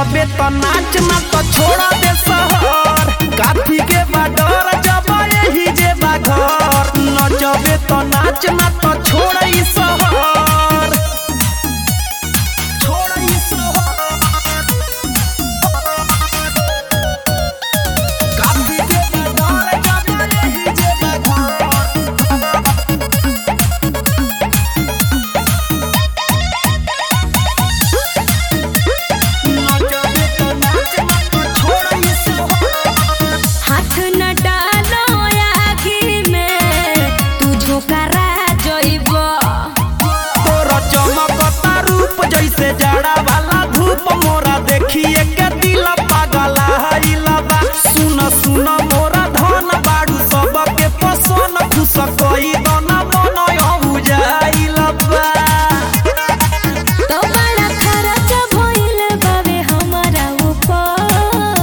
नचबे तो नाच ना तो छोड़ा दे शहर। काफी के बाडर जब यही जे बा घर। नचबे तो नाच ना तो छोड़ा ई शहर। छोड़ा ई शहर। काफी के बाडर जब यही जे बा घर। जैसे जाड़ा वाला धूप मोरा देखिए के दिल पागल हईला बा। सुन सुन मोरा धन बाड़ू सबके पसंद खुश कोई दाना मन हो जाइला बा। तो बड़ा खर्च भइल बावे हमारा ऊपर।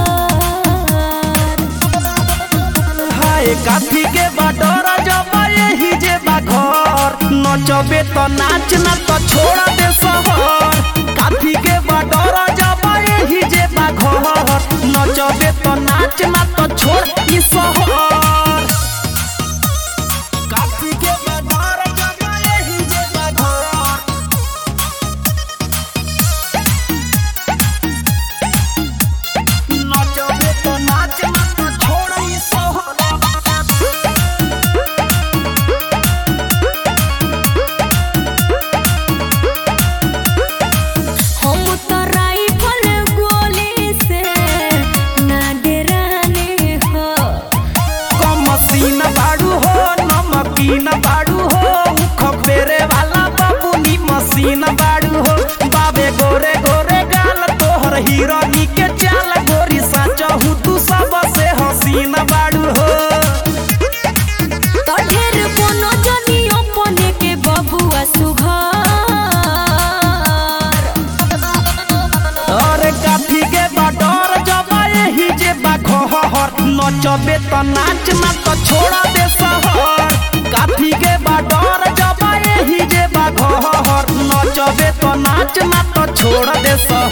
हाय काफी के बाडर जब यही जे बा घर। नचबे तो नाच ना तो छोड़ा दे शहर। काफी के बाडर जब यही जे बा घर। नचबे तो नाच ना तो छोड़ ई शहर। काफी के बाडर जब यही जे बा घर। नचबे तो नाच ना तो छोड़ ई शहर। मसीन बाड़ू हो नमकीन बाड़ू हो उख फेरे वाला बबुनी मसीन बाड़ू हो। बाबे गोरे गोरे गाल तोहर हिरोनी के चाल गोरी सचहू तू सबसे हसीन बाड़ू हो। तो ढेर कोनो जनी अपने के बबुआ सुघर। अरे काफी के बाडर जब यही जे बा घर। नचबे तो नाच ना तो छोड़ा दे शहर। काफी के बाडर जब यही जे बा घर। नचबे तो नाच ना तो छोड़ा दे शहर।